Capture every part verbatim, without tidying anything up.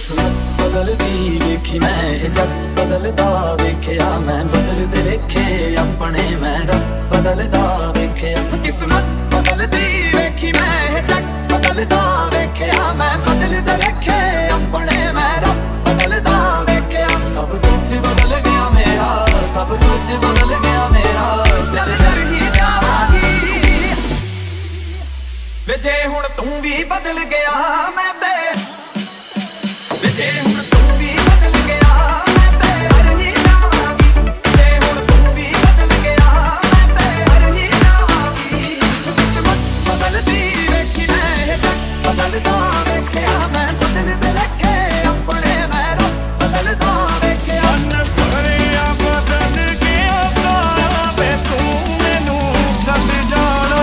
किस्मत बदलती वेखी मैं जग बदलता वेख्या मैं बदलते वेखे अपने मैं रब बदलता वेख्या किस्मत बदलती वेखी मैं जग बदलता वेख्या मैं बदलते वेखे अपने मैं रब बदलता वेख्या सब कुछ बदल गया मेरा सब कुछ बदल गया मेरा चल कर ही जावांगी वे जे हुण तू भी बदल गया मैं ते वे जे हुण तू भी बदल गया मैं ते हर ही जावांगी जे हुण तू भी बदल गया मैं ते हर ही जावांगी किस्मत बदलती वेखी मैं जग बदलता वेख्या मैं बदलते वेखे अपने मैं रब बदलता वेख्या मन भरिया बदल गया सारा वे तू मैनू छड्ड जाना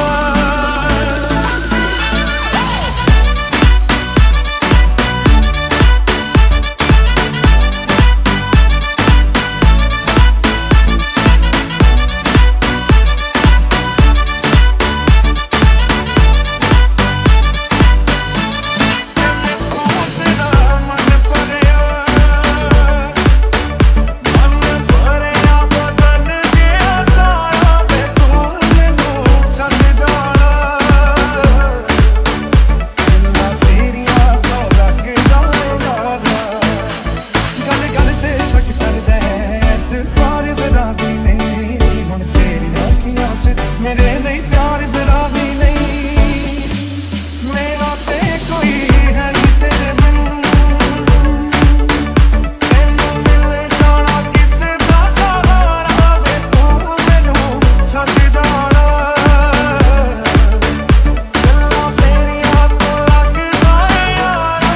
मेरे नहीं प्यार जरा भी नहीं मेरा ते कोई है नहीं तेरे बिन तेनू मिल जाना किसे दा सहारा वे तू मैनू छड्ड जाना गल्लां तेरियां तो लगदा यारा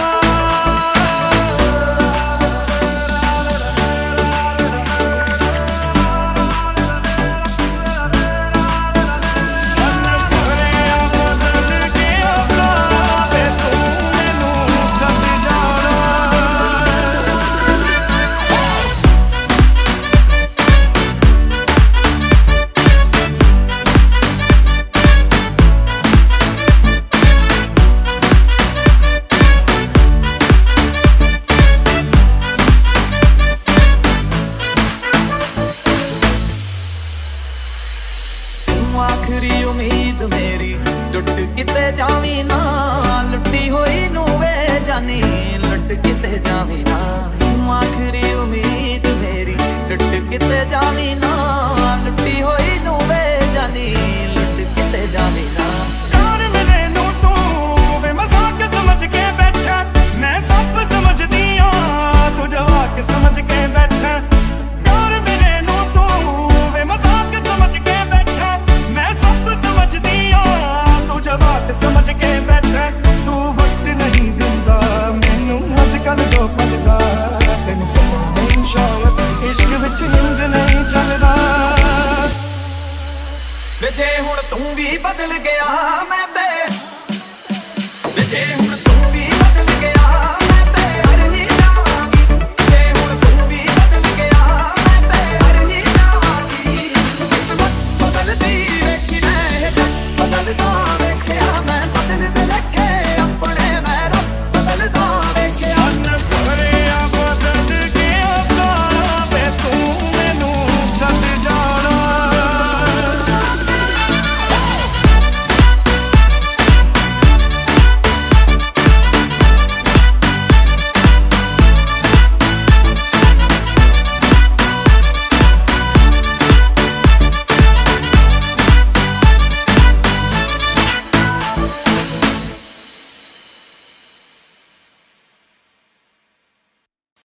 आखिरी उम्मीद मेरी लुट किते जावी ना लुटी हुई नू वे जानी लुट किते जावी ना आखिरी उम्मीद मेरी लुट किते जावी ना लुटी हुई नू वे जानी लुट किते जावी ना यार मेरे नू तू वे मजाक समझ के बैठा मैं सब समझदी हां तू जवाक समझ के बैठा यार मेरे नू तू वे मजाक समझ के बैठा मैं सब समझदी हां तू जवाक समझ के बैठा तू वक्त नहीं दिंदा मैनू अजकल दो पलदा तैनू पता नहीं शायद इश्क विच इंज नहीं चलदा वे जे हुण तू भी बदल गया मैं ते वे जे